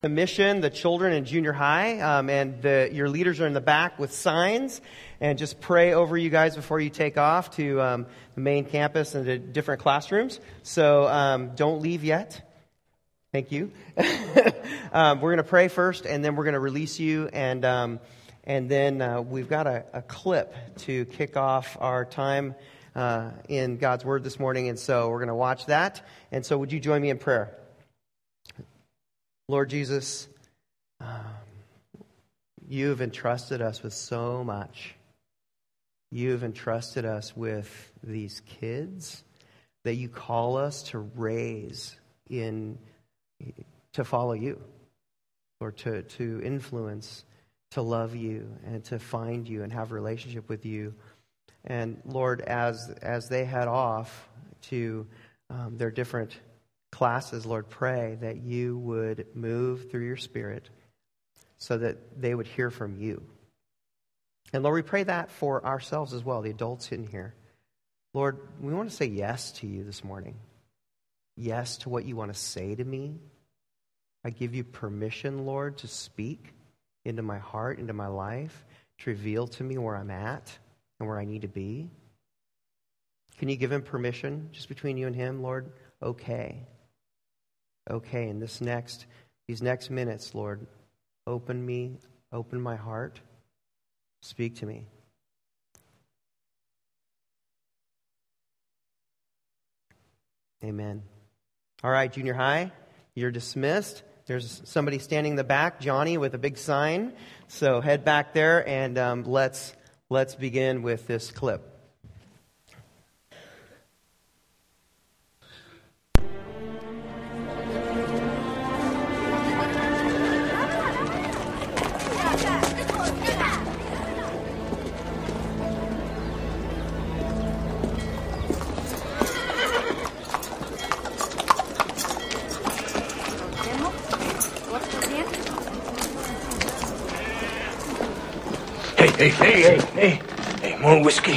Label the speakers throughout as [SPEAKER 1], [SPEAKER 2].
[SPEAKER 1] The mission, the children in junior high, and your leaders are in the back with signs, and just pray over you guys before you take off to the main campus and to different classrooms. So don't leave yet. Thank you. We're going to pray first, and then we're going to release you, and then we've got a clip to kick off our time in God's Word this morning, and so we're going to watch that. And so would you join me in prayer? Lord Jesus, you've entrusted us with so much. You've entrusted us with these kids that you call us to raise to follow you, or to influence, to love you, and to find you and have a relationship with you. And Lord, as they head off to their different classes, Lord, pray that you would move through your Spirit so that they would hear from you. And Lord, we pray that for ourselves as well, the adults in here. Lord, we want to say yes to you this morning. Yes to what you want to say to me. I give you permission, Lord, to speak into my heart, into my life, to reveal to me where I'm at and where I need to be. Can you give him permission just between you and him, Lord? Okay, in these next minutes, Lord, open my heart, speak to me. Amen. All right, junior high, you're dismissed. There's somebody standing in the back, Johnny, with a big sign. So head back there, and let's begin with this clip.
[SPEAKER 2] Hey, more whiskey.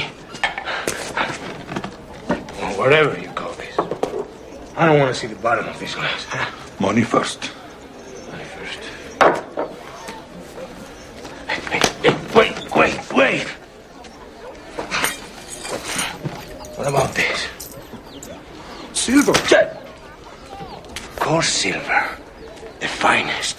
[SPEAKER 2] Or whatever you call this. I don't want to see the bottom of this glass.
[SPEAKER 3] Money first.
[SPEAKER 2] Hey, wait. What about this?
[SPEAKER 3] Silver.
[SPEAKER 2] Of course, silver. The finest.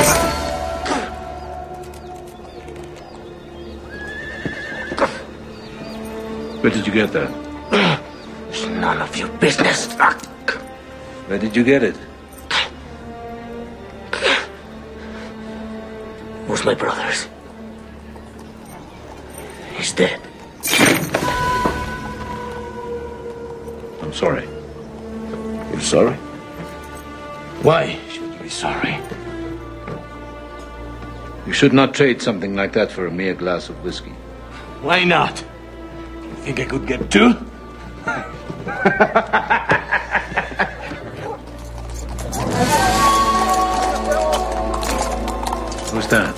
[SPEAKER 3] Where did you get that?
[SPEAKER 2] It's none of your business.
[SPEAKER 3] Where did you get it?
[SPEAKER 2] Who's my brother's? He's dead.
[SPEAKER 3] I'm sorry. You're sorry?
[SPEAKER 2] Why should you be sorry?
[SPEAKER 3] You should not trade something like that for a mere glass of whiskey.
[SPEAKER 2] Why not? You think I could get two?
[SPEAKER 3] Who's that?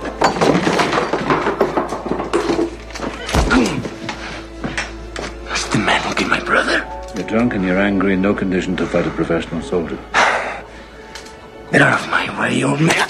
[SPEAKER 2] That's the man who killed my brother.
[SPEAKER 3] You're drunk and you're angry, in no condition to fight a professional soldier.
[SPEAKER 2] Get out of my way, old man.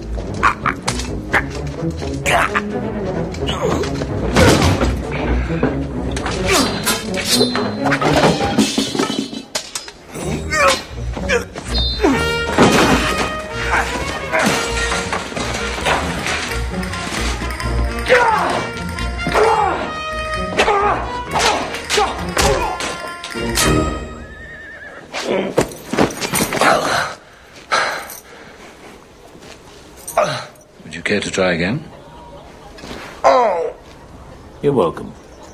[SPEAKER 3] Would you care to try again?
[SPEAKER 2] Oh,
[SPEAKER 3] You're welcome.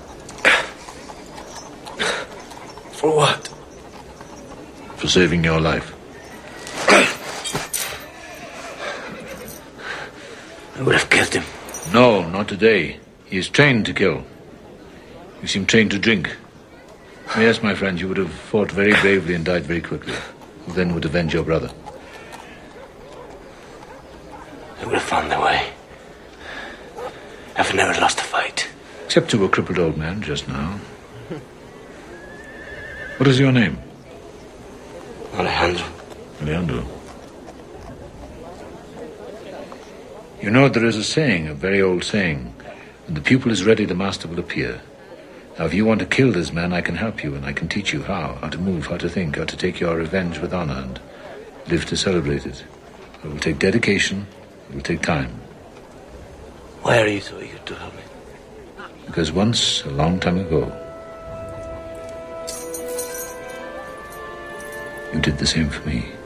[SPEAKER 2] for what?
[SPEAKER 3] For saving your life.
[SPEAKER 2] I would have killed him.
[SPEAKER 3] No, not today. He is trained to kill. You seem trained to drink. Yes, my friend, you would have fought very bravely and died very quickly. You then would avenge your brother.
[SPEAKER 2] I would have found the way. I've never lost a fight.
[SPEAKER 3] Except to a crippled old man just now. What is your name?
[SPEAKER 2] Alejandro.
[SPEAKER 3] Alejandro. You know, there is a saying, a very old saying, when the pupil is ready, the master will appear. Now, if you want to kill this man, I can help you, and I can teach you how to move, how to think, how to take your revenge with honor, and live to celebrate it. It will take dedication, it will take time.
[SPEAKER 2] Why are you so eager to help me?
[SPEAKER 3] Because once, a long time ago, you did the same for me.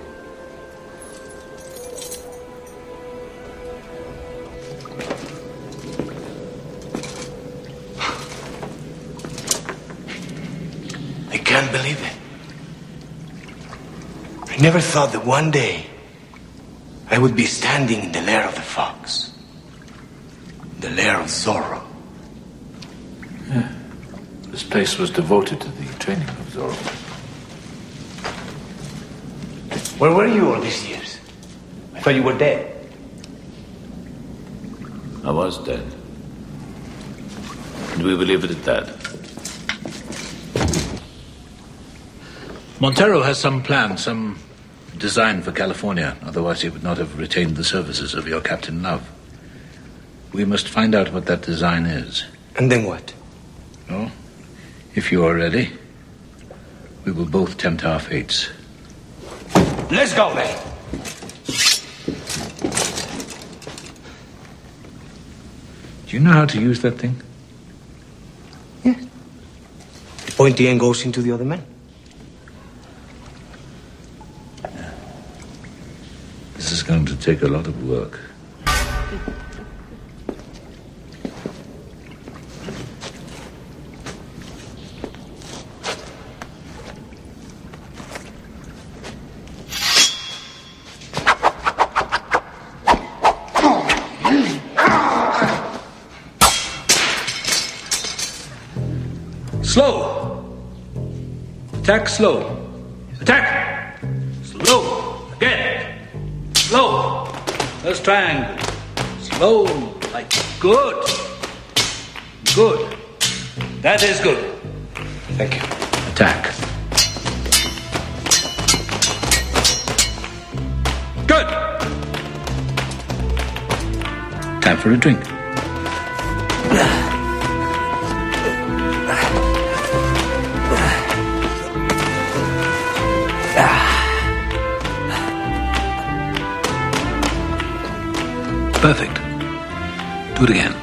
[SPEAKER 2] I can't believe it. I never thought that one day I would be standing in the lair of the fox. The lair of Zorro.
[SPEAKER 3] Yeah. This place was devoted to the training of Zorro.
[SPEAKER 2] Where were you all these years? I thought you were dead.
[SPEAKER 3] I was dead. And we will leave it at that. Montero has some plan, some design for California. Otherwise he would not have retained the services of your Captain Love. We must find out what that design is.
[SPEAKER 2] And then what?
[SPEAKER 3] Oh, if you are ready, we will both tempt our fates.
[SPEAKER 2] Let's go, then.
[SPEAKER 3] Do you know how to use that thing?
[SPEAKER 2] Yes. The pointy end goes into the other man.
[SPEAKER 3] This is going to take a lot of work. Slow. Attack slow. Attack. Slow. Again. Slow. First triangle. Slow. Like good. Good. That is good.
[SPEAKER 2] Thank you.
[SPEAKER 3] Attack. Good. Time for a drink. Perfect. Do it again.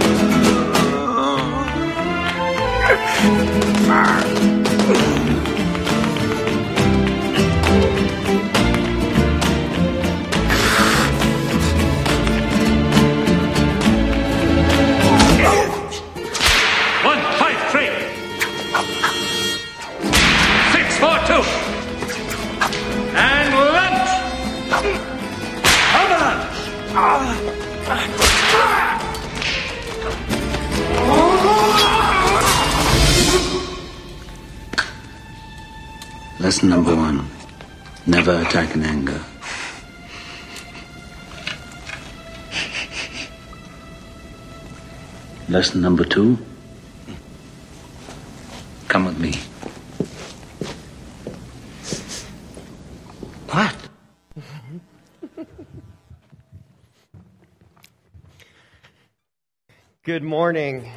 [SPEAKER 3] One, 5, 3. 6, 4, 2. And lunge. Overland.
[SPEAKER 4] Lesson number 1. Never attack in anger. Lesson number 2. Come with me.
[SPEAKER 2] What?
[SPEAKER 1] Good morning.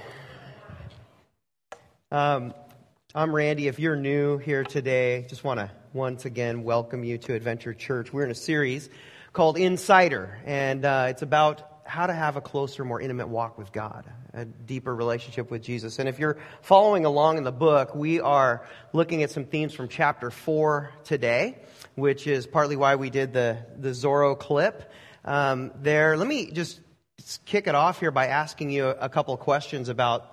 [SPEAKER 1] I'm Randy. If you're new here today, just want to once again welcome you to Adventure Church. We're in a series called Insider, and it's about how to have a closer, more intimate walk with God, a deeper relationship with Jesus. And if you're following along in the book, we are looking at some themes from chapter 4 today, which is partly why we did the Zorro clip there. Let me just kick it off here by asking you a couple of questions about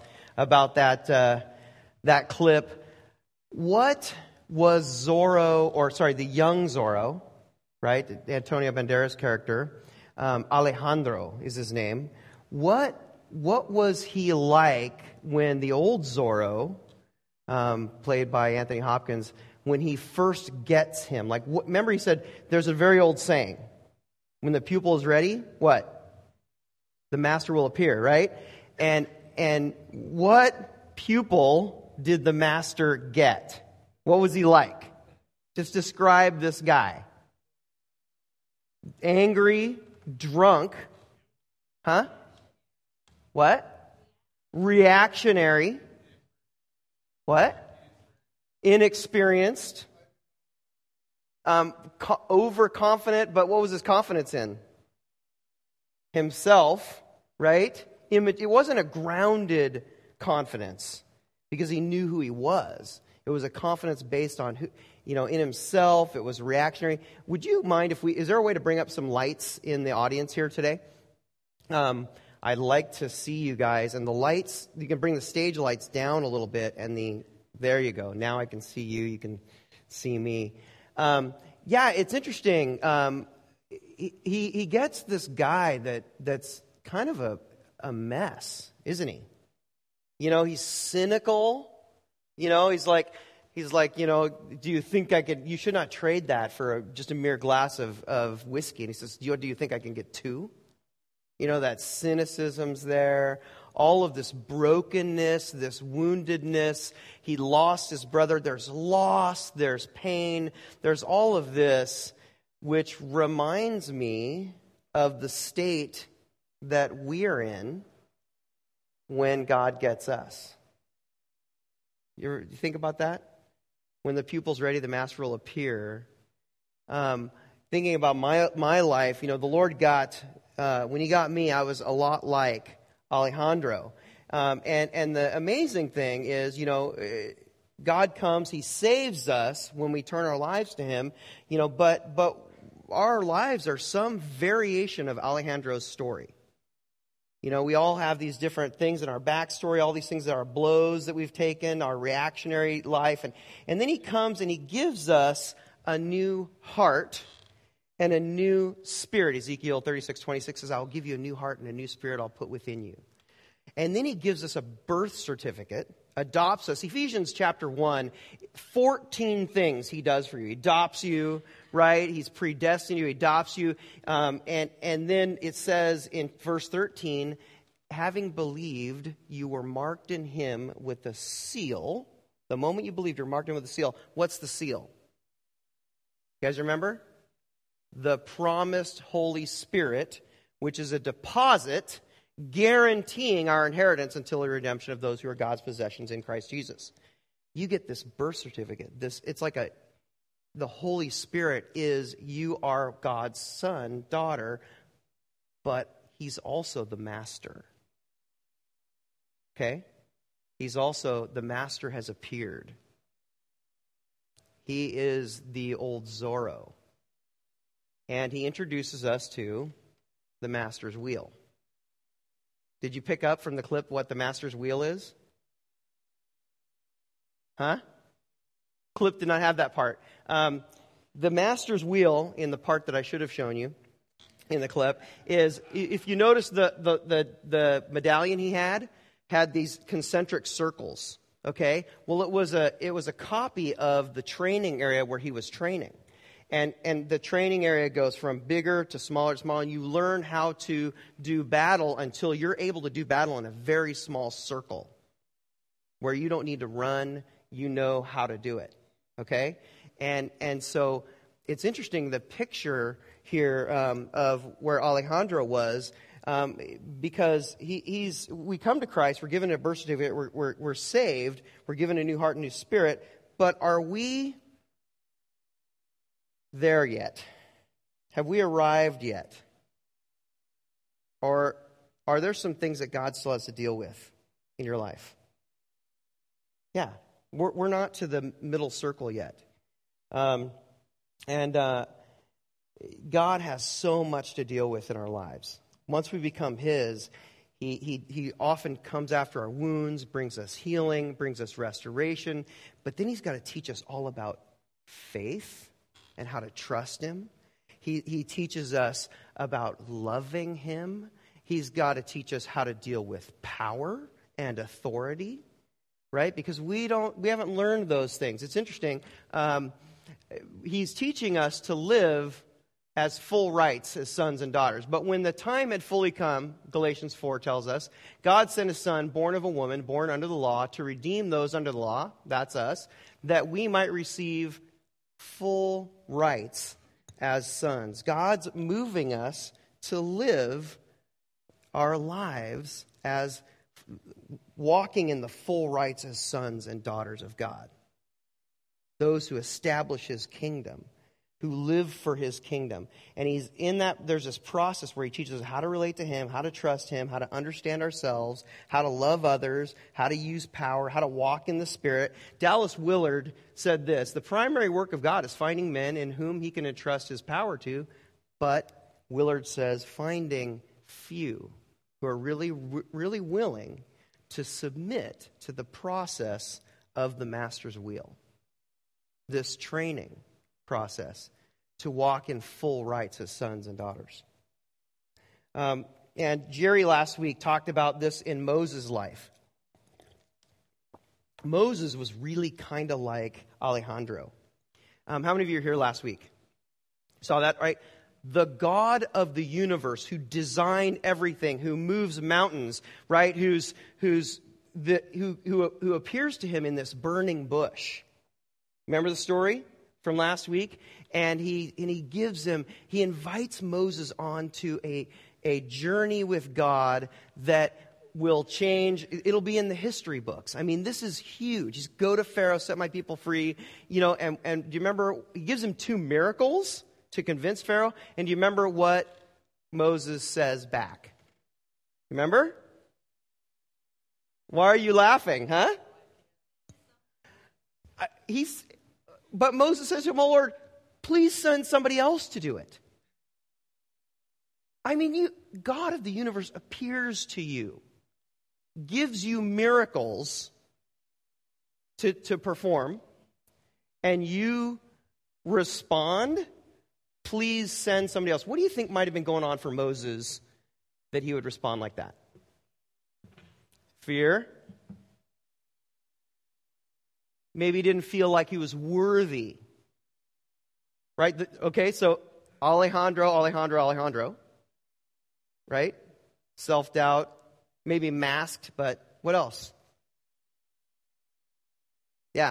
[SPEAKER 1] that clip. What was the young Zorro, right? Antonio Banderas' character, Alejandro is his name. What was he like when the old Zorro, played by Anthony Hopkins, when he first gets him? Like, remember he said, there's a very old saying, when the pupil is ready, what? The master will appear, right? And what pupil did the master get? What was he like? Just describe this guy. Angry, drunk, Huh? What? Reactionary. What? Inexperienced. Overconfident, but what was his confidence in? Himself, right? It wasn't a grounded confidence because he knew who he was. It was a confidence based on who, in himself. It was reactionary. Would you mind is there a way to bring up some lights in the audience here today? I'd like to see you guys. And the lights, you can bring the stage lights down a little bit. And there you go. Now I can see you. You can see me. Yeah, it's interesting. He gets this guy that's kind of a mess, isn't he? He's cynical. He's like, do you think you should not trade that for just a mere glass of whiskey. And he says, do you think I can get two? That cynicism's there. All of this brokenness, this woundedness. He lost his brother. There's loss, there's pain. There's all of this, which reminds me of the state that we're in when God gets us. You think about that? When the pupil's ready, the master will appear. Thinking about my life, the Lord when He got me, I was a lot like Alejandro. And the amazing thing is, God comes, He saves us when we turn our lives to Him, but our lives are some variation of Alejandro's story. We all have these different things in our backstory, all these things that are blows that we've taken, our reactionary life. And then He comes and He gives us a new heart and a new spirit. Ezekiel 36:26 says, I will give you a new heart and a new spirit I'll put within you. And then He gives us a birth certificate, adopts us. Ephesians chapter 1, 14 things He does for you. He adopts you, right? He's predestined you, He adopts you. And then it says in verse 13, having believed, you were marked in Him with a seal. The moment you believed, you're marked in with a seal. What's the seal? You guys remember? The promised Holy Spirit, which is a deposit guaranteeing our inheritance until the redemption of those who are God's possessions in Christ Jesus. You get this birth certificate. It's like the Holy Spirit is, you are God's son, daughter, but He's also the master. Okay? The master has appeared. He is the old Zorro. And He introduces us to the master's wheel. Did you pick up from the clip what the master's wheel is? Huh? Clip did not have that part. The master's wheel, in the part that I should have shown you in the clip, is, if you notice the medallion he had these concentric circles. Okay? Well, it was a copy of the training area where he was training. And the training area goes from bigger to smaller to smaller. And you learn how to do battle until you're able to do battle in a very small circle where you don't need to run. You know how to do it. Okay? And so it's interesting, the picture here of where Alejandro was, because we come to Christ, we're given a birth certificate, we're saved, we're given a new heart and new spirit, but are we there yet? Have we arrived yet? Or are there some things that God still has to deal with in your life? Yeah, we're not to the middle circle yet. God has so much to deal with in our lives. Once we become His, He often comes after our wounds, brings us healing, brings us restoration, but then He's got to teach us all about faith and how to trust Him. He teaches us about loving Him. He's got to teach us how to deal with power and authority, right? Because we haven't learned those things. It's interesting. He's teaching us to live as full rights as sons and daughters. But when the time had fully come, Galatians 4 tells us, God sent His Son, born of a woman, born under the law, to redeem those under the law, that's us, that we might receive full rights as sons. God's moving us to live our lives as walking in the full rights as sons and daughters of God. Those who establish his kingdom, who live for his kingdom. And he's in that, there's this process where he teaches us how to relate to him, how to trust him, how to understand ourselves, how to love others, how to use power, how to walk in the Spirit. Dallas Willard said this: the primary work of God is finding men in whom he can entrust his power to, but Willard says finding few who are really willing to submit to the process of the master's wheel. This training process to walk in full rights as sons and daughters. And Jerry last week talked about this in Moses' life. Moses was really kind of like Alejandro. How many of you were here last week? Saw that, right? The God of the universe who designed everything, who moves mountains, right? Who appears to him in this burning bush. Remember the story from last week? And he invites Moses onto a journey with God that will change. It'll be in the history books. I mean, this is huge. He's go to Pharaoh, set my people free. And do you remember, he gives him 2 miracles to convince Pharaoh. And do you remember what Moses says back? Remember? Why are you laughing, huh? But Moses says to him, "Oh Lord, please send somebody else to do it." I mean, God of the universe appears to you, gives you miracles to perform, and you respond, "Please send somebody else." What do you think might have been going on for Moses that he would respond like that? Fear? Maybe he didn't feel like he was worthy. Right? Okay, so Alejandro. Right? Self-doubt. Maybe masked, but what else? Yeah.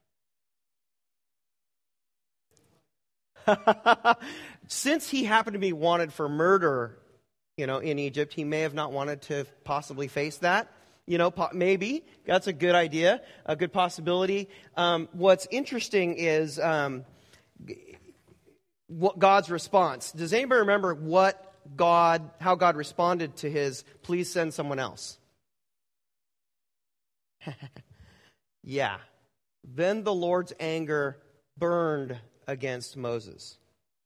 [SPEAKER 1] Since he happened to be wanted for murder, in Egypt, he may have not wanted to possibly face that. Maybe. That's a good idea, a good possibility. What's interesting is what God's response. Does anybody remember how God responded to his, "Please send someone else"? Yeah. Then the Lord's anger burned against Moses.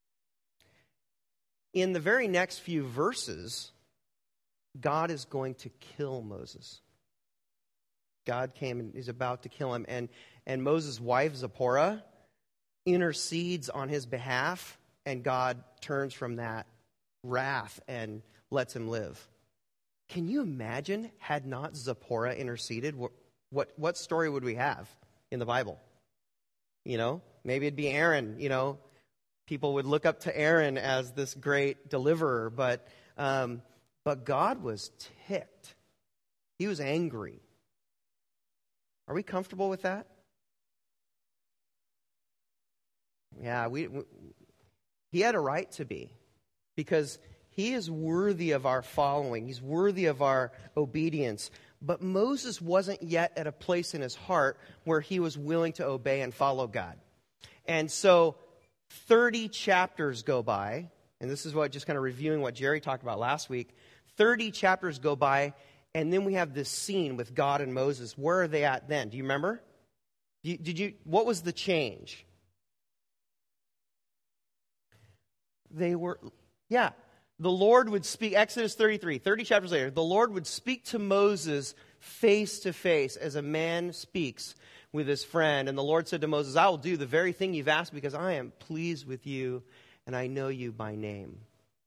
[SPEAKER 1] In the very next few verses, God is going to kill Moses. God came and is about to kill him. And Moses' wife, Zipporah, intercedes on his behalf, and God turns from that wrath and lets him live. Can you imagine, had not Zipporah interceded, what story would we have in the Bible? Maybe it'd be Aaron. People would look up to Aaron as this great deliverer, but God was ticked. He was angry. Are we comfortable with that? Yeah, he had a right to be, because he is worthy of our following. He's worthy of our obedience. But Moses wasn't yet at a place in his heart where he was willing to obey and follow God. And so 30 chapters go by, and this is what, just kind of reviewing what Jerry talked about last week. 30 chapters go by, and then we have this scene with God and Moses. Where are they at then? Do you remember? What was the change? The Lord would speak, Exodus 33, 30 chapters later, the Lord would speak to Moses face to face as a man speaks with his friend. And the Lord said to Moses, "I will do the very thing you've asked, because I am pleased with you and I know you by name."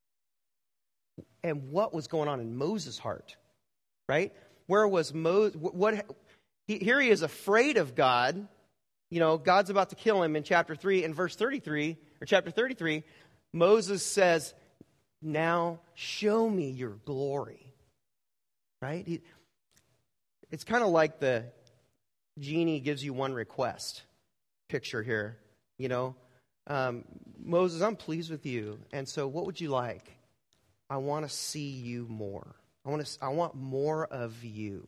[SPEAKER 1] And what was going on in Moses' heart? Right? Where was Moses? Here he is afraid of God. God's about to kill him in chapter 3. In verse 33, or chapter 33, Moses says, "Now show me your glory." Right? It's kind of like the genie gives you one request picture here. Moses, I'm pleased with you. And so what would you like? I want to see you more. I want more of you.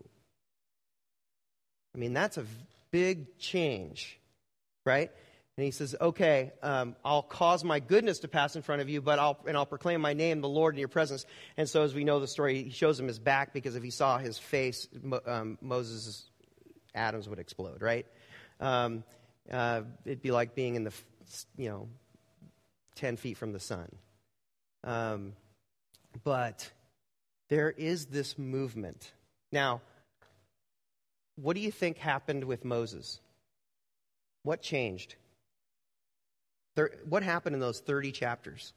[SPEAKER 1] I mean, that's a big change, right? And he says, okay, I'll cause my goodness to pass in front of you, but I'll proclaim my name, the Lord, in your presence. And so as we know the story, he shows him his back, because if he saw his face, Moses' atoms would explode, right? It'd be like being in 10 feet from the sun. But there is this movement. Now, what do you think happened with Moses? What changed? What happened in those 30 chapters?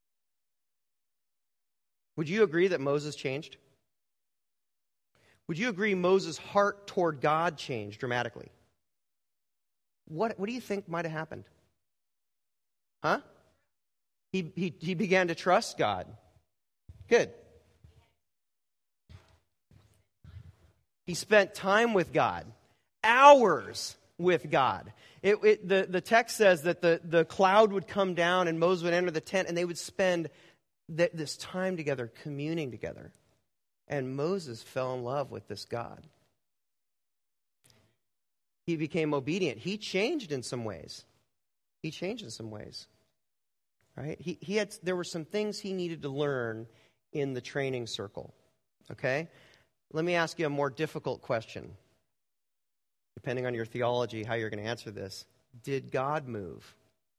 [SPEAKER 1] Would you agree that Moses changed? Would you agree Moses' heart toward God changed dramatically? What do you think might have happened? Huh? He began to trust God. Good. He spent time with God. Hours with God. The text says that the cloud would come down and Moses would enter the tent, and they would spend this time together, communing together. And Moses fell in love with this God. He became obedient. He changed in some ways. Right? There were some things he needed to learn in the training circle. Okay? Let me ask you a more difficult question. Depending on your theology, how you're going to answer this. Did God move?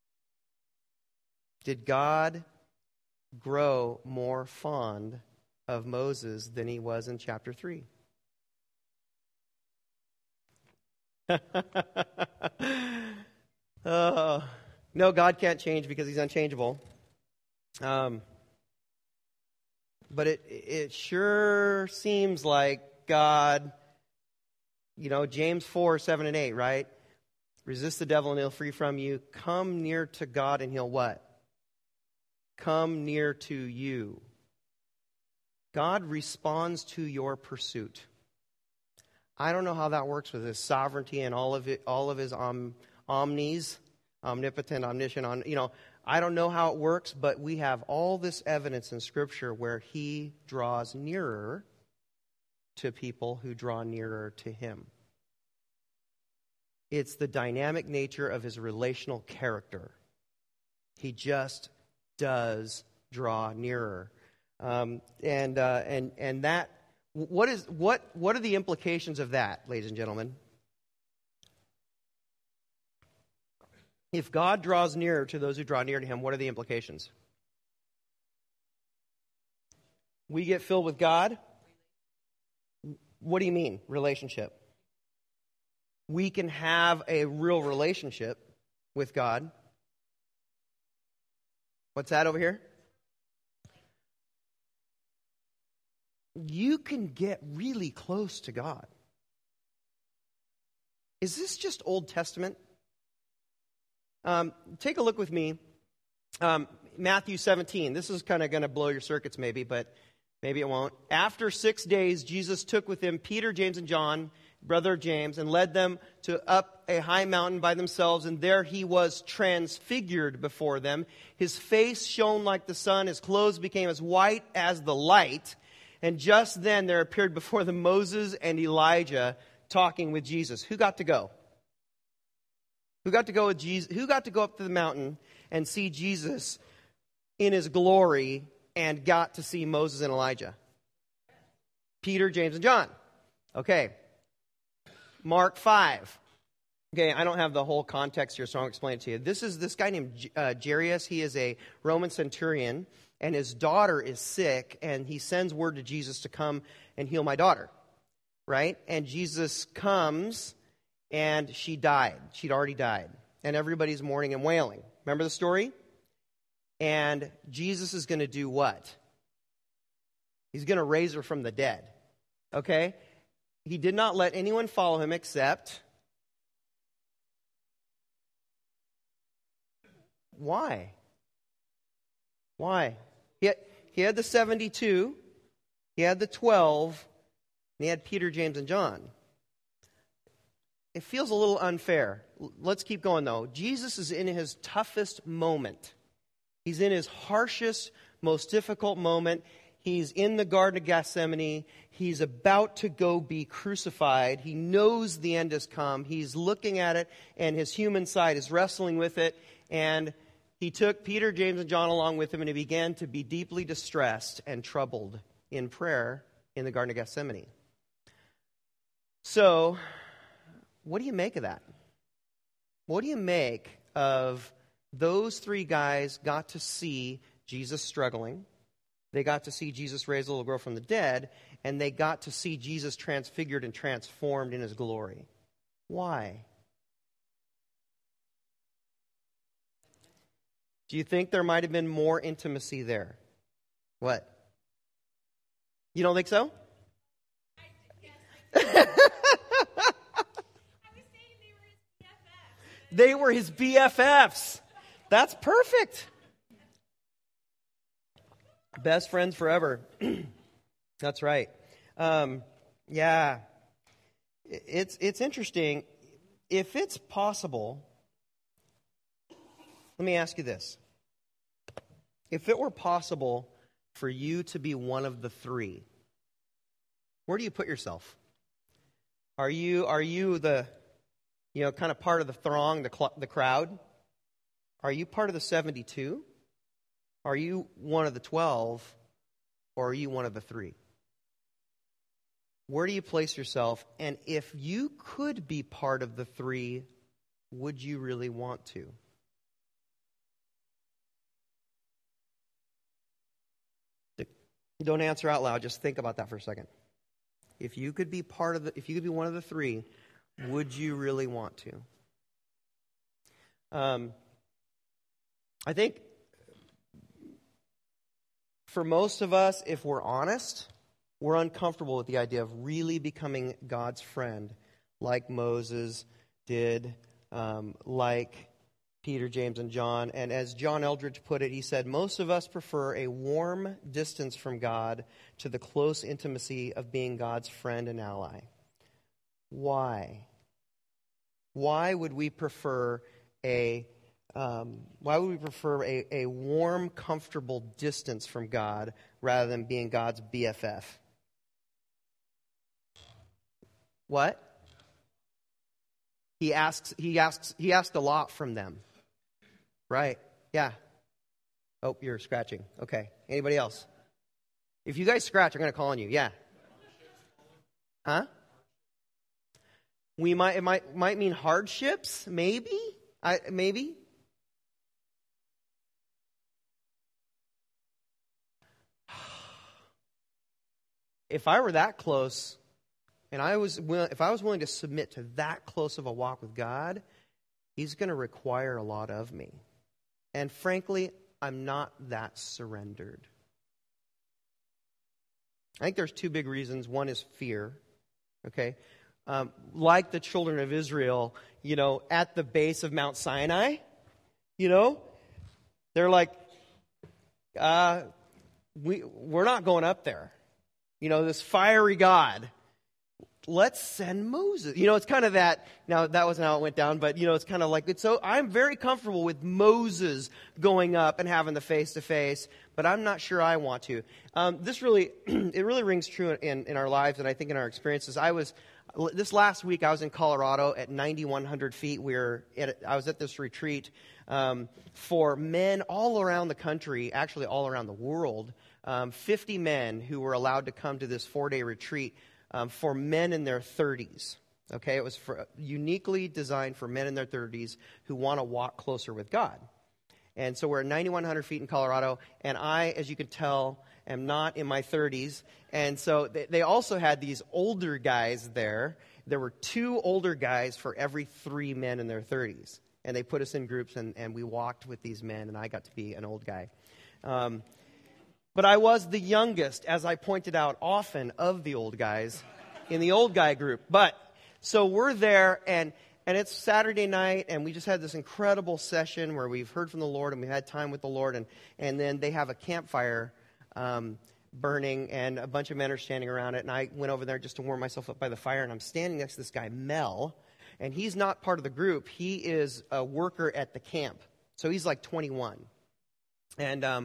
[SPEAKER 1] Did God grow more fond of Moses than he was in chapter 3? No, God can't change because he's unchangeable. But it sure seems like God, James 4, 7 and 8, right? Resist the devil and he'll flee from you. Come near to God and he'll what? Come near to you. God responds to your pursuit. I don't know how that works with his sovereignty and all of his omnis, omnipotent, omniscient. I don't know how it works, but we have all this evidence in Scripture where he draws nearer to people who draw nearer to him. It's the dynamic nature of his relational character. He just does draw nearer, and that. What are the implications of that, ladies and gentlemen? If God draws nearer to those who draw near to him, what are the implications? We get filled with God. What do you mean, relationship? We can have a real relationship with God. What's that over here? You can get really close to God. Is this just Old Testament? Take a look with me. Matthew 17. This is kind of going to blow your circuits maybe, but maybe it won't. After 6 days, Jesus took with him Peter, James, and John, brother of James, and led them up a high mountain by themselves, and there he was transfigured before them. His face shone like the sun, his clothes became as white as the light. And just then there appeared before them Moses and Elijah talking with Jesus. Who got to go? Who got to go with Jesus? Who got to go up to the mountain and see Jesus in his glory and got to see Moses and Elijah? Peter, James, and John. Okay. Mark 5. Okay, I don't have the whole context here, so I'll explain it to you. This is this guy named Jairus. He is a Roman centurion, and his daughter is sick, and he sends word to Jesus to come and heal my daughter, right? And Jesus comes, and she died. She'd already died. And everybody's mourning and wailing. Remember the story? And Jesus is going to do what? He's going to raise her from the dead, okay? He did not let anyone follow him except... Why? Why? He had the 72, he had the 12, and he had Peter, James, and John. It feels a little unfair. Let's keep going, though. Jesus is in his toughest moment. He's in his harshest, most difficult moment. He's in the Garden of Gethsemane. He's about to go be crucified. He knows the end has come. He's looking at it, and his human side is wrestling with it. And he took Peter, James, and John along with him, and he began to be deeply distressed and troubled in prayer in the Garden of Gethsemane. So, what do you make of that? What do you make of those three guys got to see Jesus struggling? They got to see Jesus raise a little girl from the dead, and they got to see Jesus transfigured and transformed in his glory. Why? Do you think there might have been more intimacy there? What? You don't think so? They were his BFFs. That's perfect. Best friends forever. That's right. Yeah. It's interesting. If it's possible, let me ask you this. If it were possible for you to be one of the three, where do you put yourself? Are you the, kind of part of the throng, the crowd? Are you part of the 72? Are you one of the 12? Or are you one of the three? Where do you place yourself? And if you could be part of the three, would you really want to? Don't answer out loud. Just think about that for a second. If you could be one of the three, would you really want to? I think for most of us, if we're honest, we're uncomfortable with the idea of really becoming God's friend, like Moses did, like Peter, James, and John. And as John Eldredge put it, he said, most of us prefer a warm distance from God to the close intimacy of being God's friend and ally. Why? Why would we prefer a warm, comfortable distance from God rather than being God's BFF? What? He asked a lot from them. Right. Yeah. Oh, you're scratching. Okay. Anybody else? If you guys scratch, I'm going to call on you. Yeah. Huh? It might mean hardships, maybe. Maybe. If I were that close, and if I was willing to submit to that close of a walk with God, He's going to require a lot of me. And frankly, I'm not that surrendered. I think there's two big reasons. One is fear. Okay? Like the children of Israel, at the base of Mount Sinai, they're like, we're not going up there. This fiery God. Let's send Moses. It's kind of that. Now, that wasn't how it went down, but, it's kind of like, so I'm very comfortable with Moses going up and having the face-to-face, but I'm not sure I want to. It really rings true in our lives, and I think in our experiences. This last week, I was in Colorado at 9,100 feet. I was at this retreat for men all around the country, actually all around the world, 50 men who were allowed to come to this 4-day retreat for men in their 30s. Okay, it was uniquely designed for men in their 30s who want to walk closer with God. And so we're at 9,100 feet in Colorado, and I, as you can tell, am not in my 30s. And so they also had these older guys there. There were 2 older guys for every 3 men in their 30s. And they put us in groups, and we walked with these men, and I got to be an old guy. But I was the youngest, as I pointed out often, of the old guys in the old guy group. But so we're there, and it's Saturday night, and we just had this incredible session where we've heard from the Lord, and we had time with the Lord, and then they have a campfire burning, and a bunch of men are standing around it, and I went over there just to warm myself up by the fire, and I'm standing next to this guy, Mel, and he's not part of the group. He is a worker at the camp, so he's like 21.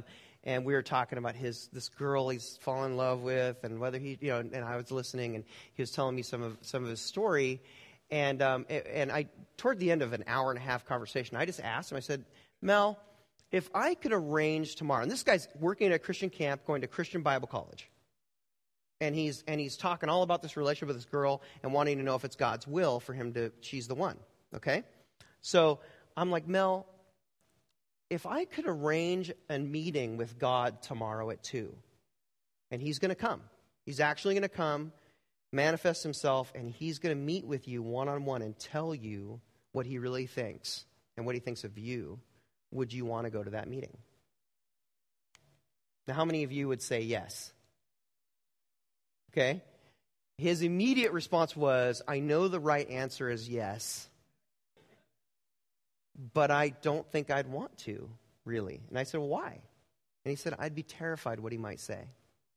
[SPEAKER 1] and we were talking about this girl he's fallen in love with, and whether he, and I was listening, and he was telling me some of his story, and I, toward the end of an hour and a half conversation, I just asked him, I said, Mel, if I could arrange tomorrow, and this guy's working at a Christian camp, going to Christian Bible college, and he's talking all about this relationship with this girl and wanting to know if it's God's will for him to, she's the one, okay? So I'm like, Mel, if I could arrange a meeting with God tomorrow at 2, and he's going to come, he's actually going to come, manifest himself, and he's going to meet with you one-on-one and tell you what he really thinks and what he thinks of you, would you want to go to that meeting? Now, how many of you would say yes? Okay? His immediate response was, I know the right answer is yes, but I don't think I'd want to, really. And I said, well, why? And he said, I'd be terrified what he might say.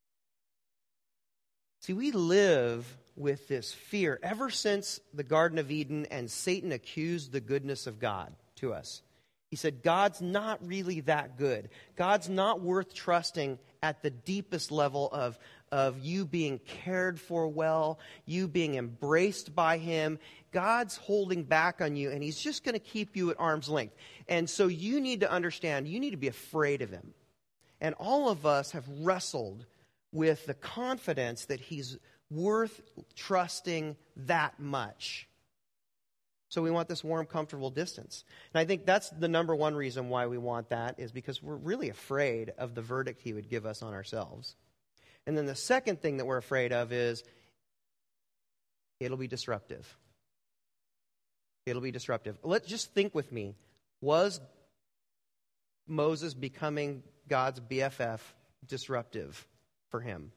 [SPEAKER 1] See, we live with this fear ever since the Garden of Eden and Satan accused the goodness of God to us. He said, God's not really that good. God's not worth trusting at the deepest level of you being cared for well, you being embraced by him. God's holding back on you, and he's just going to keep you at arm's length. And so you need to understand, you need to be afraid of him. And all of us have wrestled with the confidence that he's worth trusting that much. So we want this warm, comfortable distance. And I think that's the number one reason why we want that, is because we're really afraid of the verdict he would give us on ourselves. And then the second thing that we're afraid of is it'll be disruptive. It'll be disruptive. Let's just think with me. Was Moses becoming God's BFF disruptive for him?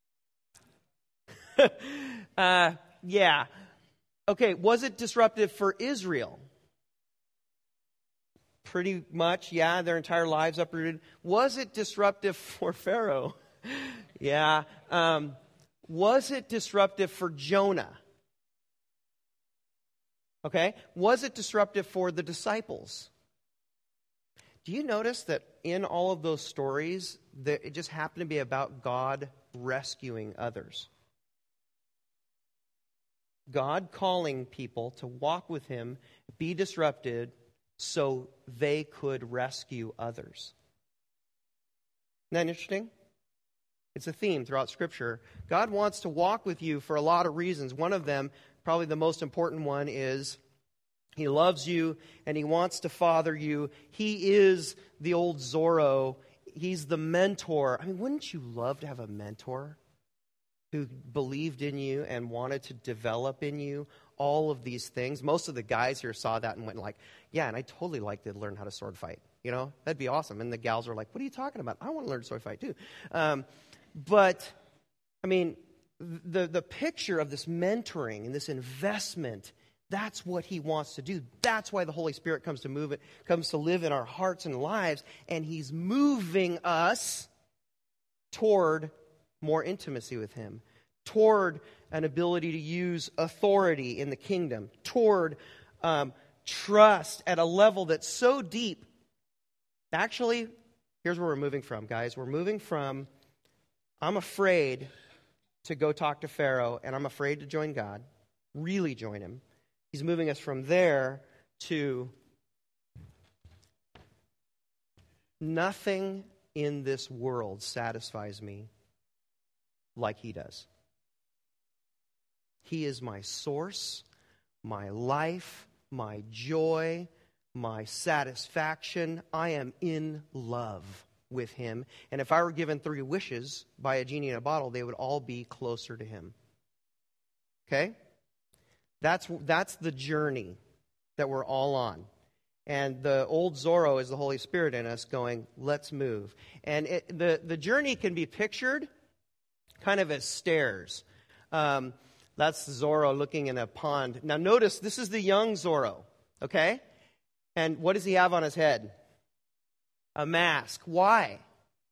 [SPEAKER 1] Yeah. Okay, was it disruptive for Israel? Pretty much, yeah, their entire lives uprooted. Was it disruptive for Pharaoh? Yeah. Was it disruptive for Jonah? Okay. Was it disruptive for the disciples? Do you notice that in all of those stories, that it just happened to be about God rescuing others? God calling people to walk with him, be disrupted, so they could rescue others. Isn't that interesting? It's a theme throughout Scripture. God wants to walk with you for a lot of reasons. One of them, probably the most important one, is he loves you and he wants to father you. He is the old Zorro. He's the mentor. I mean, wouldn't you love to have a mentor who believed in you and wanted to develop in you all of these things? Most of the guys here saw that and went like, yeah, and I totally like to learn how to sword fight. You know, that'd be awesome. And the gals are like, what are you talking about? I want to learn to sword fight too. But, I mean, the picture of this mentoring and this investment, that's what he wants to do. That's why the Holy Spirit comes to live in our hearts and lives, and he's moving us toward more intimacy with him, toward an ability to use authority in the kingdom, toward trust at a level that's so deep. Actually, here's where we're moving from, guys. We're moving from, I'm afraid to go talk to Pharaoh, and I'm afraid to join God, really join him. He's moving us from there to nothing in this world satisfies me like he does. He is my source, my life, my joy, my satisfaction. I am in love with him. And if I were given 3 wishes by a genie in a bottle, they would all be closer to him. Okay? That's the journey that we're all on. And the old Zorro is the Holy Spirit in us going, let's move. And the journey can be pictured kind of as stairs. That's Zorro looking in a pond. Now notice, this is the young Zorro, okay? And what does he have on his head? A mask. Why?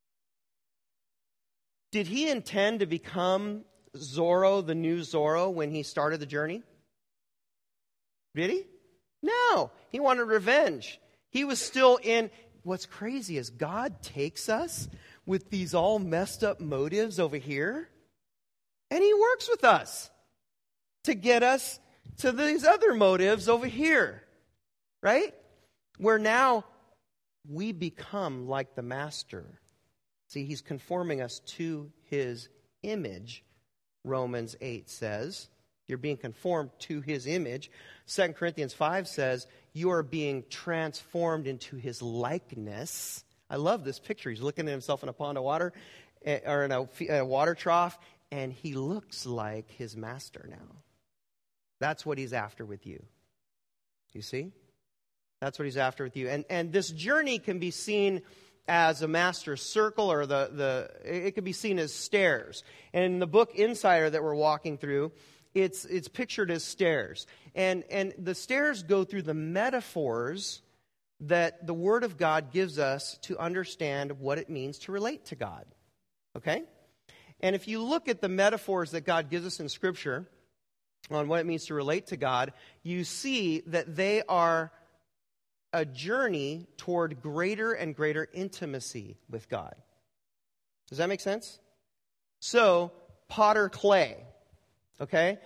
[SPEAKER 1] Did he intend to become Zorro, the new Zorro, when he started the journey? Did he? No. He wanted revenge. He was still in, what's crazy is God takes us with these all messed up motives over here, and he works with us to get us to these other motives over here, right? Where now we become like the master. See, he's conforming us to his image, Romans 8 says. You're being conformed to his image. 2 Corinthians 5 says, you are being transformed into his likeness. I love this picture. He's looking at himself in a pond of water, or in a water trough, and he looks like his master now. That's what he's after with you. You see? That's what he's after with you. And this journey can be seen as a master's circle, or it can be seen as stairs. And in the book Insider that we're walking through, it's pictured as stairs. And the stairs go through the metaphors that the Word of God gives us to understand what it means to relate to God. Okay? And if you look at the metaphors that God gives us in Scripture on what it means to relate to God, you see that they are a journey toward greater and greater intimacy with God. Does that make sense? So, potter clay. Okay?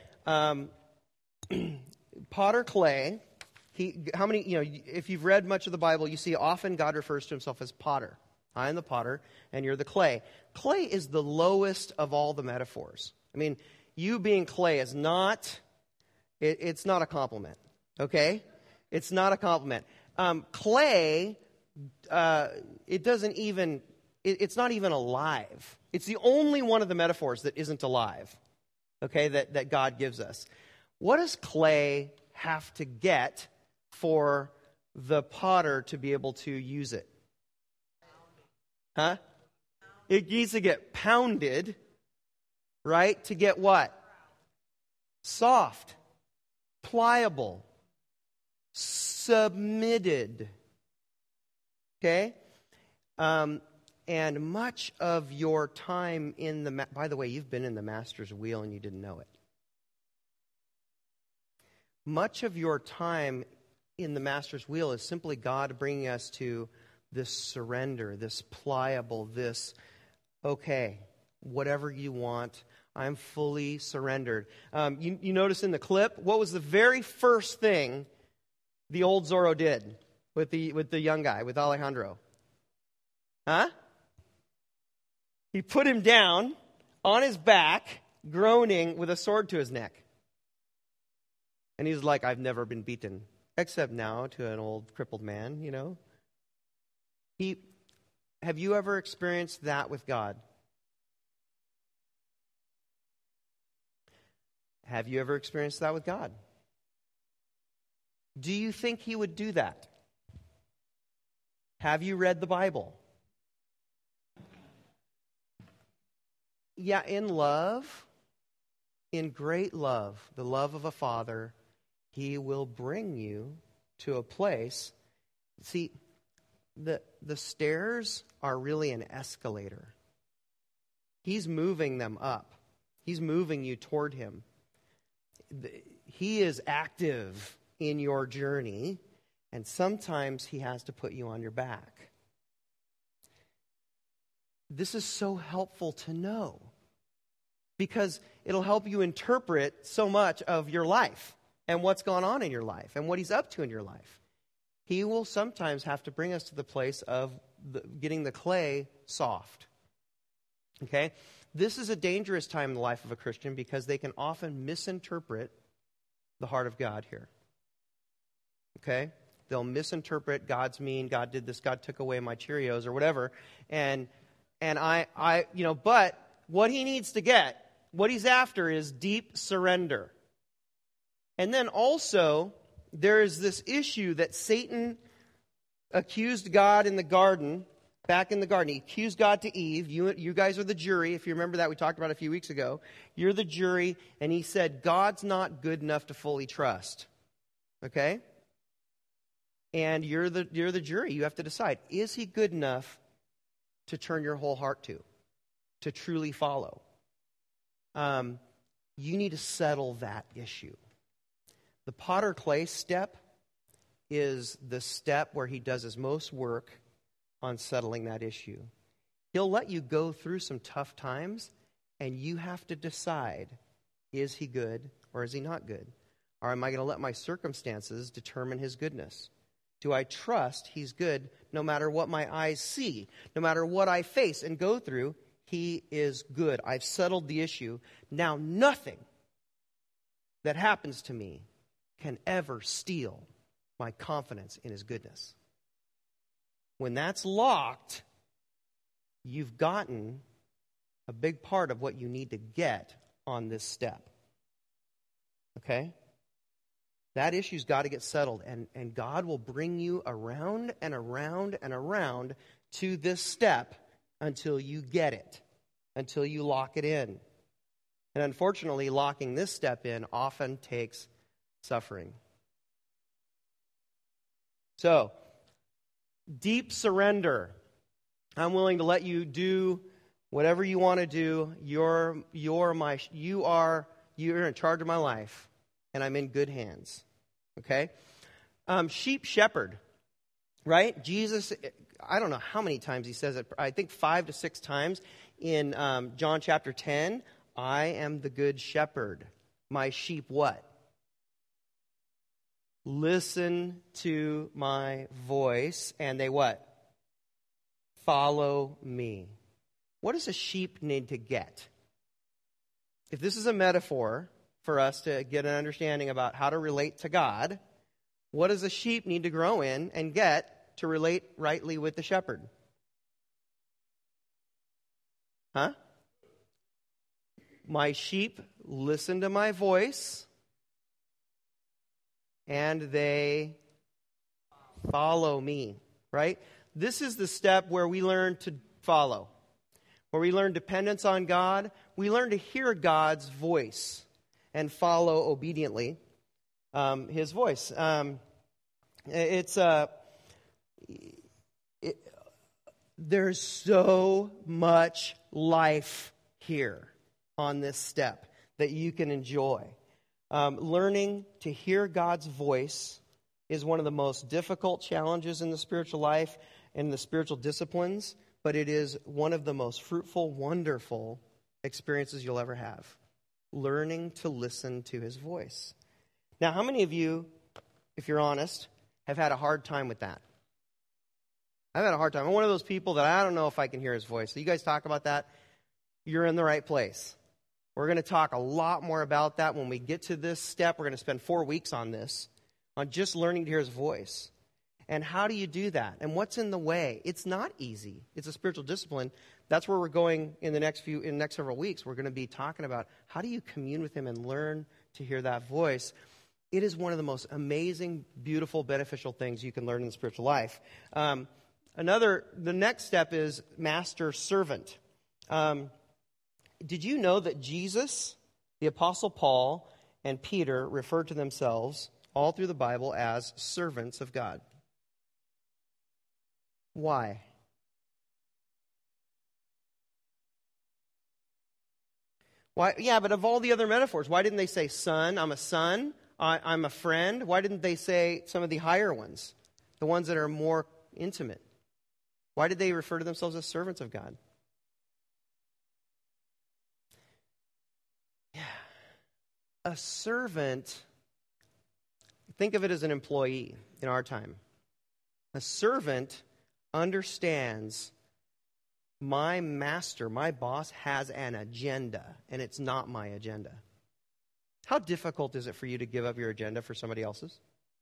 [SPEAKER 1] Potter clay. How many, if you've read much of the Bible, you see often God refers to himself as potter. I am the potter, and you're the clay. Clay is the lowest of all the metaphors. I mean, you being clay is not, it's not a compliment. Okay? It's not a compliment. Clay, it's not even alive. It's the only one of the metaphors that isn't alive, okay, that God gives us. What does clay have to get for the potter to be able to use it? Huh? It needs to get pounded, right, to get what? Soft, pliable, submitted. Okay? And much of your time in by the way, you've been in the master's wheel and you didn't know it. Much of your time in the master's wheel is simply God bringing us to this surrender, this pliable, this, okay, whatever you want, I'm fully surrendered. You notice in the clip, what was the very first thing the old Zorro did with the young guy, with Alejandro? Huh? He put him down on his back, groaning, with a sword to his neck. And he's like, I've never been beaten, except now to an old crippled man, Have you ever experienced that with God? Have you ever experienced that with God? Do you think he would do that? Have you read the Bible? Yeah, in love, in great love, the love of a father, he will bring you to a place. See, the stairs are really an escalator. He's moving them up. He's moving you toward him. He is active in your journey, and sometimes he has to put you on your back. This is so helpful to know because it'll help you interpret so much of your life and what's gone on in your life and what he's up to in your life. He will sometimes have to bring us to the place of getting the clay soft. Okay? This is a dangerous time in the life of a Christian because they can often misinterpret the heart of God here. Okay? They'll misinterpret God's mean, God did this, God took away my Cheerios or whatever. And but what he needs to get, what he's after is deep surrender. And then also, there is this issue that Satan accused God in the garden, back in the garden. He accused God to Eve. You guys are the jury. If you remember that, we talked about it a few weeks ago. You're the jury. And he said, God's not good enough to fully trust. Okay? And you're the jury. You have to decide, is he good enough to turn your whole heart to truly follow? You need to settle that issue. The potter clay step is the step where he does his most work on settling that issue. He'll let you go through some tough times, and you have to decide, is he good or is he not good? Or am I going to let my circumstances determine his goodness? Do I trust he's good no matter what my eyes see, no matter what I face and go through? He is good. I've settled the issue. Now nothing that happens to me can ever steal my confidence in his goodness. When that's locked, you've gotten a big part of what you need to get on this step. Okay? That issue's got to get settled, and God will bring you around and around and around to this step until you get it, until you lock it in. And unfortunately, locking this step in often takes suffering. So, deep surrender. I'm willing to let you do whatever you want to do. You're in charge of my life, and I'm in good hands. Okay? Sheep shepherd, right? Jesus, I don't know how many times he says it. I think 5 to 6 times in John chapter 10. I am the good shepherd. My sheep what? Listen to my voice, and they what? Follow me. What does a sheep need to get? If this is a metaphor for us to get an understanding about how to relate to God, what does a sheep need to grow in and get to relate rightly with the shepherd? Huh? My sheep listen to my voice, and they follow me, right? This is the step where we learn to follow, where we learn dependence on God. We learn to hear God's voice and follow obediently his voice. There's so much life here on this step that you can enjoy. Learning to hear God's voice is one of the most difficult challenges in the spiritual life and the spiritual disciplines, but it is one of the most fruitful, wonderful experiences you'll ever have. Learning to listen to his voice. Now, how many of you, if you're honest, have had a hard time with that? I've had a hard time. I'm one of those people that I don't know if I can hear his voice. So you guys talk about that, you're in the right place. We're going to talk a lot more about that when we get to this step. We're going to spend 4 weeks on this, on just learning to hear his voice. And how do you do that? And what's in the way? It's not easy. It's a spiritual discipline. That's where we're going in the next several weeks. We're going to be talking about how do you commune with him and learn to hear that voice. It is one of the most amazing, beautiful, beneficial things you can learn in the spiritual life. The next step is master-servant. Did you know that Jesus, the Apostle Paul, and Peter refer to themselves all through the Bible as servants of God? Why? Why? Yeah, but of all the other metaphors, why didn't they say son? I'm a son. I'm a friend. Why didn't they say some of the higher ones, the ones that are more intimate? Why did they refer to themselves as servants of God? Yeah. A servant, think of it as an employee in our time. A servant understands my master, my boss, has an agenda, and it's not my agenda. How difficult is it for you to give up your agenda for somebody else's?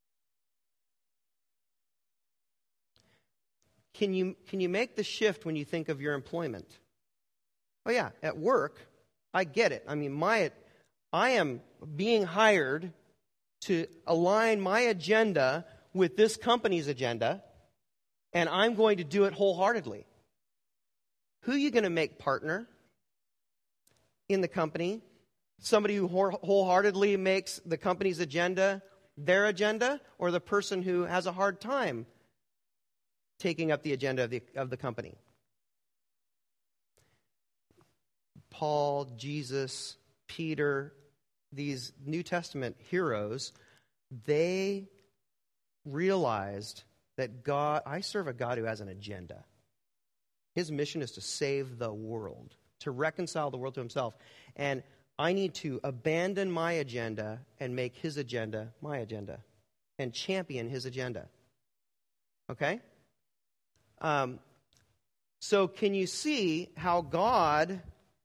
[SPEAKER 1] Can you make the shift when you think of your employment? Oh yeah, at work, I get it. I mean, I am being hired to align my agenda with this company's agenda, and I'm going to do it wholeheartedly. Who are you going to make partner in the company? Somebody who wholeheartedly makes the company's agenda their agenda, or the person who has a hard time taking up the agenda of the company? Paul, Jesus, Peter, these New Testament heroes, they realized that I serve a God who has an agenda. His mission is to save the world, to reconcile the world to himself. And I need to abandon my agenda and make his agenda my agenda and champion his agenda. Okay? So can you see how God,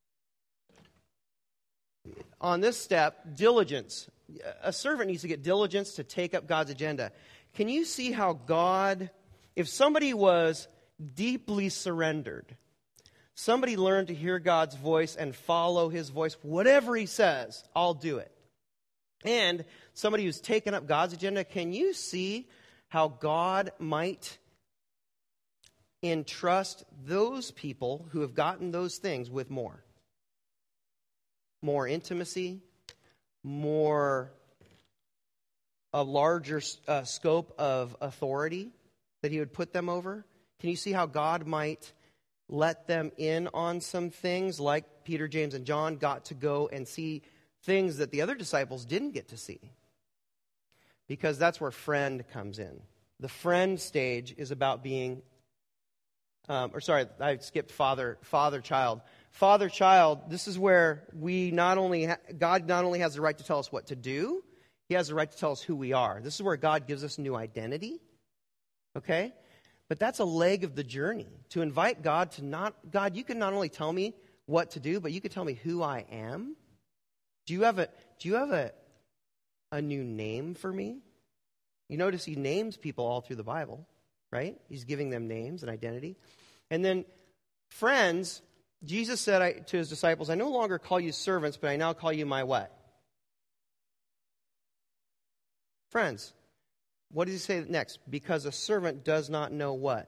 [SPEAKER 1] on this step, diligence. A servant needs to get diligence to take up God's agenda. Can you see how God, if somebody was deeply surrendered, somebody learned to hear God's voice and follow his voice, whatever he says, I'll do it. And somebody who's taken up God's agenda, can you see how God might entrust those people who have gotten those things with more? More intimacy, a larger scope of authority that he would put them over? Can you see how God might let them in on some things, like Peter, James, and John got to go and see things that the other disciples didn't get to see? Because that's where friend comes in. The friend stage is about being, I skipped father-child. Father-child, this is where God not only has the right to tell us what to do, he has the right to tell us who we are. This is where God gives us new identity. Okay? But that's a leg of the journey. To invite God to God, you can not only tell me what to do, but you can tell me who I am. Do you have a new name for me? You notice he names people all through the Bible, right? He's giving them names and identity. And then friends, Jesus said to his disciples, I no longer call you servants, but I now call you my what? Friends. What does he say next? Because a servant does not know what?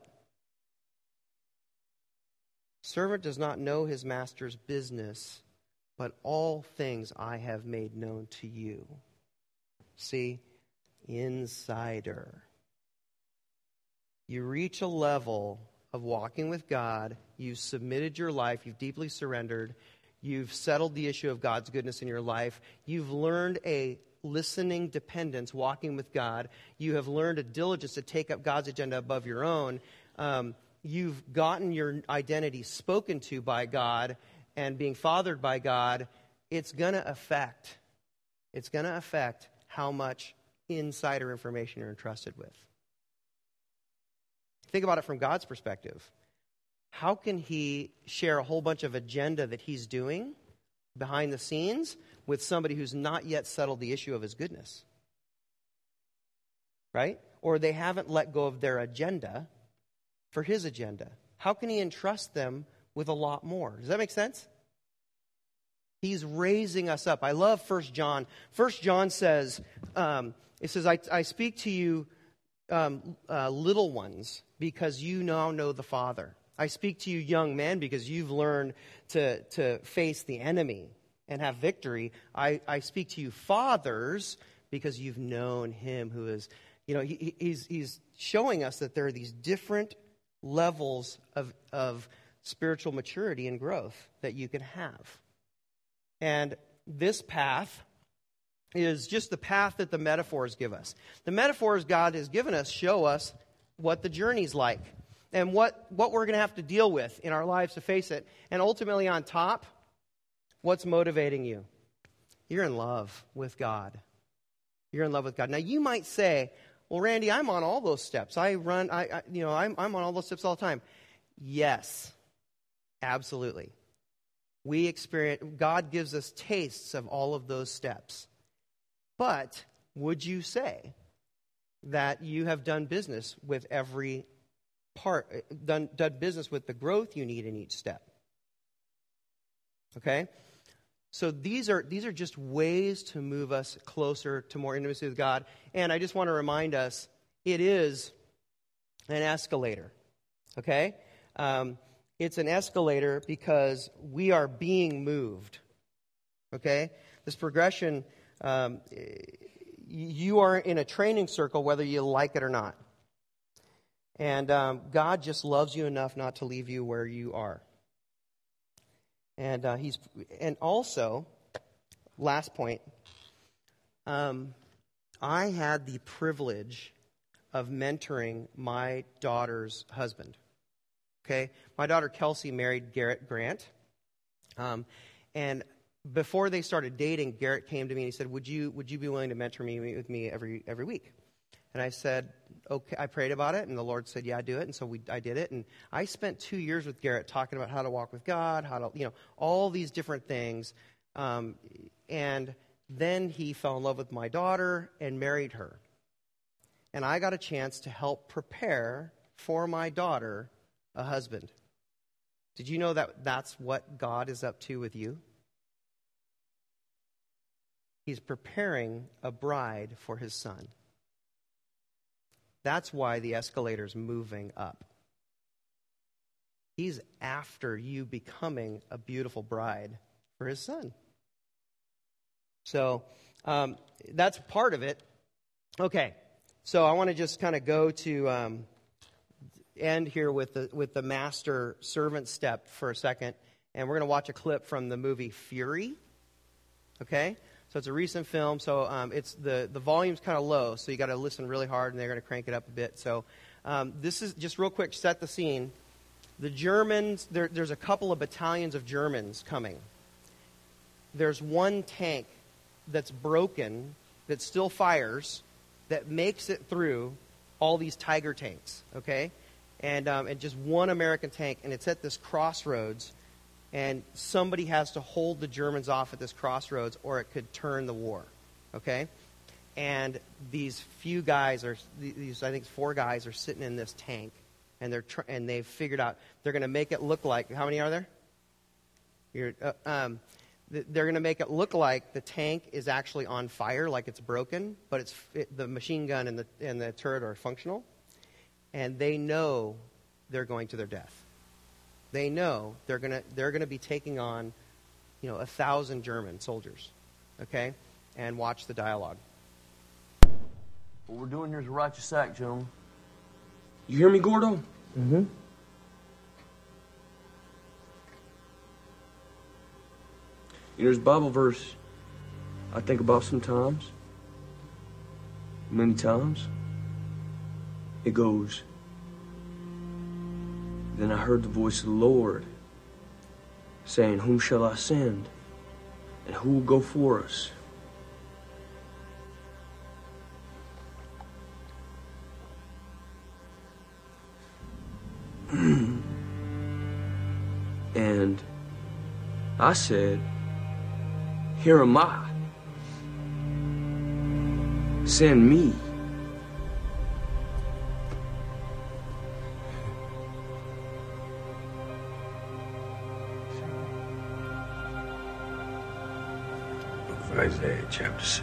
[SPEAKER 1] Servant does not know his master's business, but all things I have made known to you. See? Insider. You reach a level of walking with God, you've submitted your life, you've deeply surrendered, you've settled the issue of God's goodness in your life, you've learned a listening dependence, walking with God, you have learned a diligence to take up God's agenda above your own, you've gotten your identity spoken to by God and being fathered by God, it's going to affect how much insider information you're entrusted with. Think about it from God's perspective. How can he share a whole bunch of agenda that he's doing behind the scenes with somebody who's not yet settled the issue of his goodness? Right? Or they haven't let go of their agenda for his agenda. How can he entrust them with a lot more? Does that make sense? He's raising us up. I love 1 John. 1 John says, it says, I speak to you, little ones, because you now know the Father. I speak to you, young men, because you've learned to face the enemy and have victory. I speak to you, fathers, because you've known him who is, he's showing us that there are these different levels of spiritual maturity and growth that you can have. And this path is just the path that the metaphors give us. The metaphors God has given us show us what the journey's like and what we're going to have to deal with in our lives to face it. And ultimately on top, what's motivating you? You're in love with God. You're in love with God. Now you might say, well, Randy, I'm on all those steps. I'm on all those steps all the time. Yes, absolutely. God gives us tastes of all of those steps. But would you say that you have done business with every part, done business with the growth you need in each step? Okay? So these are just ways to move us closer to more intimacy with God. And I just want to remind us, it is an escalator. Okay? It's an escalator because we are being moved. Okay? This progression, you are in a training circle whether you like it or not. And God just loves you enough not to leave you where you are. And also, last point, I had the privilege of mentoring my daughter's husband. Okay? My daughter Kelsey married Garrett Grant. And before they started dating, Garrett came to me and he said, would you be willing to mentor me, meet with me every week? And I said, okay. I prayed about it, and the Lord said, yeah, do it. And so I did it. And I spent 2 years with Garrett talking about how to walk with God, how to, all these different things. And then he fell in love with my daughter and married her. And I got a chance to help prepare for my daughter a husband. Did you know that that's what God is up to with you? He's preparing a bride for his son. That's why the escalator's moving up. He's after you becoming a beautiful bride for his son. So that's part of it. Okay, so I want to just kind of go to end here with the master-servant step for a second. And we're going to watch a clip from the movie Fury. Okay? So it's a recent film, so it's the volume's kind of low, so you got to listen really hard, and they're going to crank it up a bit. So this is just real quick, set the scene. The Germans, there's a couple of battalions of Germans coming. There's one tank that's broken, that still fires, that makes it through all these Tiger tanks, okay? And just one American tank, and it's at this crossroads, and somebody has to hold the Germans off at this crossroads, or it could turn the war, okay? And these few guys these I think 4 guys are sitting in this tank, and they've figured out they're going to make it look like, how many are there? They're going to make it look like the tank is actually on fire, like it's broken, but the machine gun and the turret are functional, and they know they're going to their death. They know they're going to be taking on, 1,000 German soldiers, okay? And watch the dialogue.
[SPEAKER 5] What we're doing here is a righteous act, gentlemen. You hear me, Gordo?
[SPEAKER 1] Mm-hmm.
[SPEAKER 5] There's a Bible verse I think about sometimes. Many times. It goes, "Then I heard the voice of the Lord saying, Whom shall I send? And who will go for us?" And I said, "Here am I. Send me."
[SPEAKER 2] Book of Isaiah, chapter 6.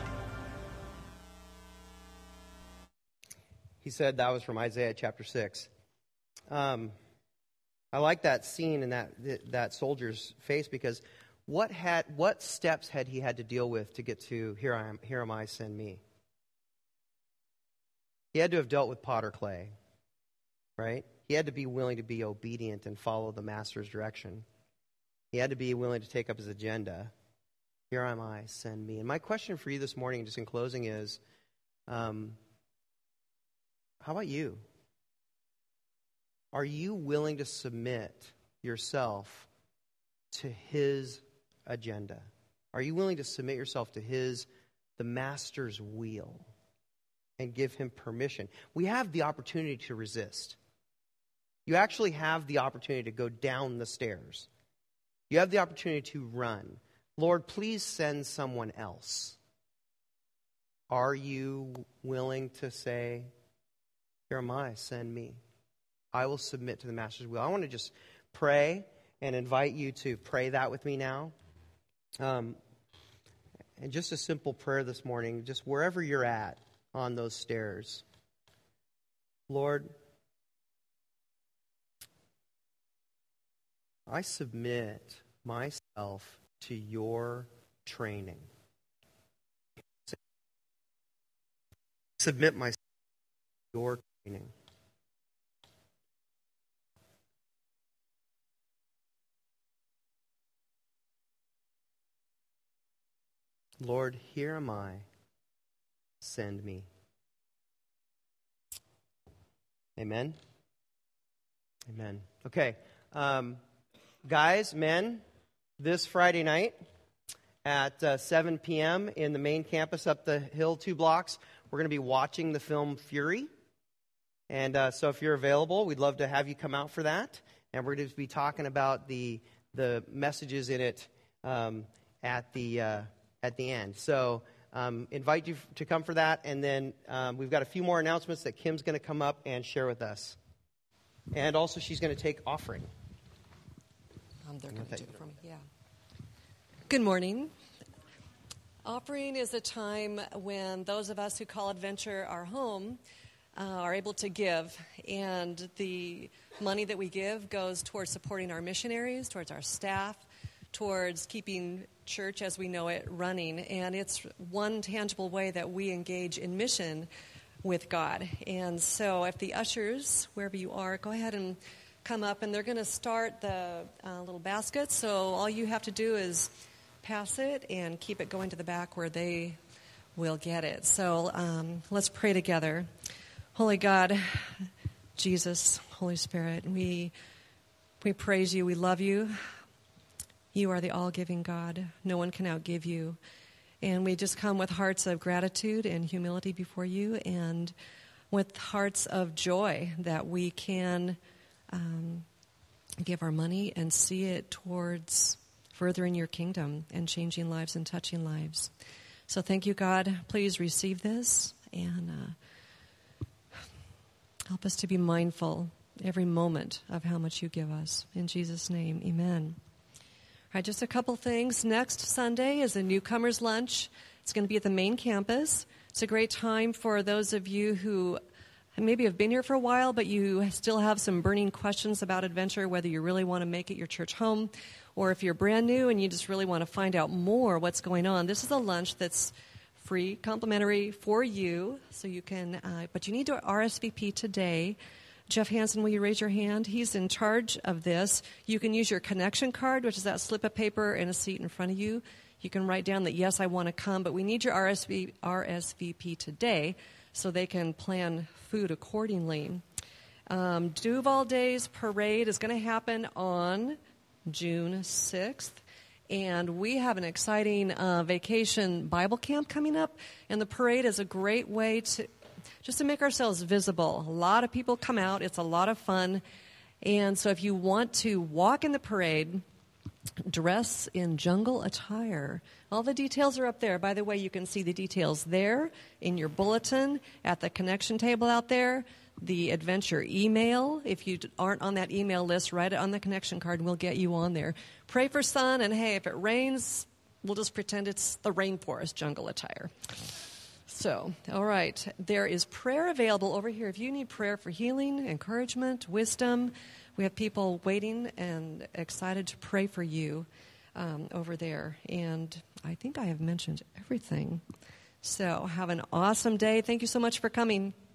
[SPEAKER 1] He said that was from Isaiah chapter 6. I like that scene in that soldier's face, because what steps had he had to deal with to get to here am I, send me? He had to have dealt with potter clay, right? He had to be willing to be obedient and follow the master's direction. He had to be willing to take up his agenda. Here am I, send me. And my question for you this morning, just in closing, is, how about you? Are you willing to submit yourself to his agenda? Are you willing to submit yourself to the master's will, and give him permission? We have the opportunity to resist. You actually have the opportunity to go down the stairs. You have the opportunity to run. Lord, please send someone else. Are you willing to say, here am I, send me? I will submit to the master's will. I want to just pray and invite you to pray that with me now. And just a simple prayer this morning, just wherever you're at on those stairs. Lord, I submit myself to your training. Submit myself to your training. Lord, here am I. Send me. Amen. Amen. Okay. Guys, men, this Friday night at 7 p.m. in the main campus up the hill 2 blocks, we're going to be watching the film Fury. And so if you're available, we'd love to have you come out for that. And we're going to be talking about the messages in it at the end. So invite you to come for that. And then we've got a few more announcements that Kim's going to come up and share with us. And also she's going to take offering.
[SPEAKER 6] They're going to do it for me, yeah. Good morning. Offering is a time when those of us who call Adventure our home are able to give. And the money that we give goes towards supporting our missionaries, towards our staff, towards keeping church as we know it running. And it's one tangible way that we engage in mission with God. And so if the ushers, wherever you are, go ahead and come up, and they're going to start the little baskets. So all you have to do is pass it and keep it going to the back where they will get it. So let's pray together. Holy God, Jesus, Holy Spirit, we praise you. We love you. You are the all-giving God. No one can outgive you. And we just come with hearts of gratitude and humility before you, and with hearts of joy that we can give our money and see it towards furthering your kingdom and changing lives and touching lives. So thank you, God. Please receive this and help us to be mindful every moment of how much you give us. In Jesus' name, amen. All right, just a couple things. Next Sunday is a newcomer's lunch. It's going to be at the main campus. It's a great time for those of you who maybe have been here for a while, but you still have some burning questions about Adventure, whether you really want to make it your church home, or if you're brand new and you just really want to find out more what's going on. This is a lunch that's free, complimentary for you, so you can, but you need to RSVP today. Jeff Hansen, will you raise your hand? He's in charge of this. You can use your connection card, which is that slip of paper and a seat in front of you. You can write down that, yes, I want to come, but we need your RSVP today so they can plan food accordingly. Duval Days Parade is going to happen on June 6th. And we have an exciting vacation Bible camp coming up. And the parade is a great way to make ourselves visible. A lot of people come out. It's a lot of fun. And so if you want to walk in the parade, dress in jungle attire. All the details are up there. By the way, you can see the details there in your bulletin, at the connection table out there, the Adventure email. If you aren't on that email list, write it on the connection card and we'll get you on there. Pray for sun, and hey, if it rains, we'll just pretend it's the rainforest jungle attire. So, all right, there is prayer available over here. If you need prayer for healing, encouragement, wisdom, we have people waiting and excited to pray for you over there. And I think I have mentioned everything. So have an awesome day. Thank you so much for coming.